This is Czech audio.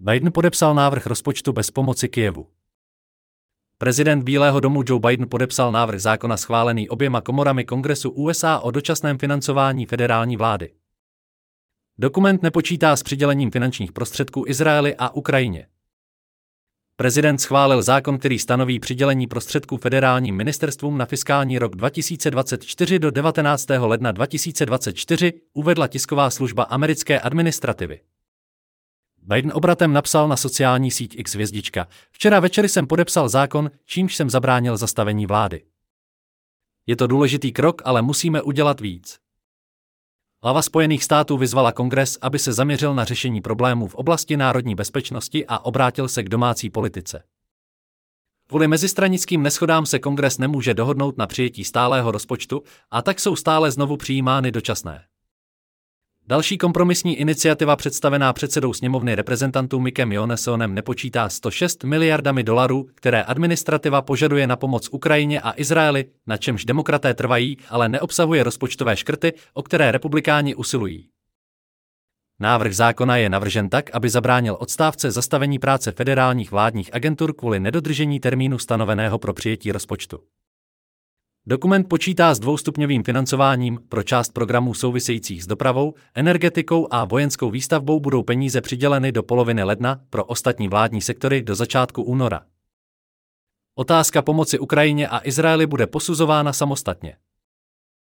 Biden podepsal návrh rozpočtu bez pomoci Kyjevu. Prezident Bílého domu Joe Biden podepsal návrh zákona schválený oběma komorami Kongresu USA o dočasném financování federální vlády. Dokument nepočítá s přidělením finančních prostředků Izraeli a Ukrajině. Prezident schválil zákon, který stanoví přidělení prostředků federálním ministerstvům na fiskální rok 2024 do 19. ledna 2024, uvedla tisková služba americké administrativy. Biden obratem napsal na sociální síť X hvězdička: Včera večer jsem podepsal zákon, čímž jsem zabránil zastavení vlády. Je to důležitý krok, ale musíme udělat víc. Hlava Spojených států vyzvala Kongres, aby se zaměřil na řešení problémů v oblasti národní bezpečnosti a obrátil se k domácí politice. Kvůli mezistranickým neshodám se Kongres nemůže dohodnout na přijetí stálého rozpočtu, a tak jsou stále znovu přijímány dočasné. Další kompromisní iniciativa představená předsedou sněmovny reprezentantů Mickem Johanssonem nepočítá 106 miliardami dolarů, které administrativa požaduje na pomoc Ukrajině a Izraeli, na čemž demokraté trvají, ale neobsahuje rozpočtové škrty, o které republikáni usilují. Návrh zákona je navržen tak, aby zabránil odstávce zastavení práce federálních vládních agentur kvůli nedodržení termínu stanoveného pro přijetí rozpočtu. Dokument počítá s dvoustupňovým financováním. Pro část programů souvisejících s dopravou, energetikou a vojenskou výstavbou budou peníze přiděleny do poloviny ledna, pro ostatní vládní sektory do začátku února. Otázka pomoci Ukrajině a Izraeli bude posuzována samostatně.